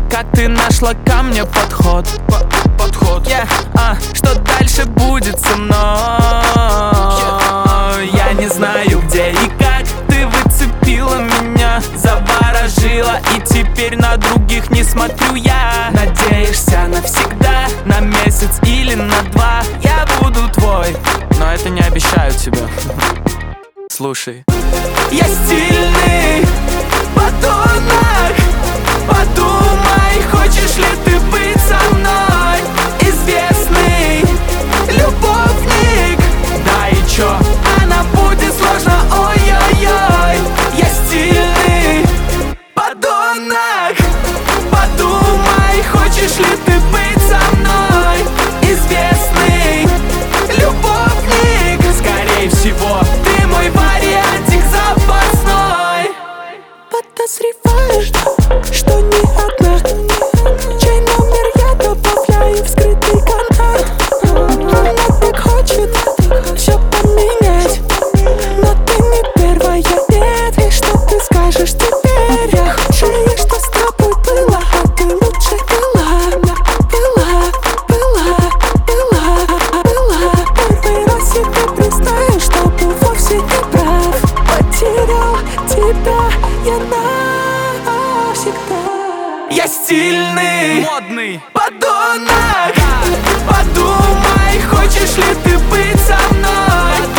как ты нашла ко мне подход. Что дальше будет со мной? Я не знаю, где и как ты выцепила меня, заворожила, и теперь на других не смотрю я. Надеешься навсегда, на месяц или на 2 я буду твой, но это не обещаю тебе. Слушай, я стильный подонок. Подумай, хочешь ли ты быть со мной? Известный любовник. Да и чё? Она будет сложно, ой-ой-ой. Я стильный подонок. Подумай, хочешь ли ты быть со мной? Известный любовник. Скорее всего, ты мой вариантик запасной. Подозреваешь, что не одна, чей номер я добавляю в скрытый контакт. Она так хочет все поменять, но ты не первая, нет. И что ты скажешь теперь? Я худшее, что с тобой было, а ты лучше была. Первый раз себе признаю, что был вовсе не прав. Потерял тебя я навсегда. Я стильный, модный подонок. Подумай, хочешь ли ты быть со мной?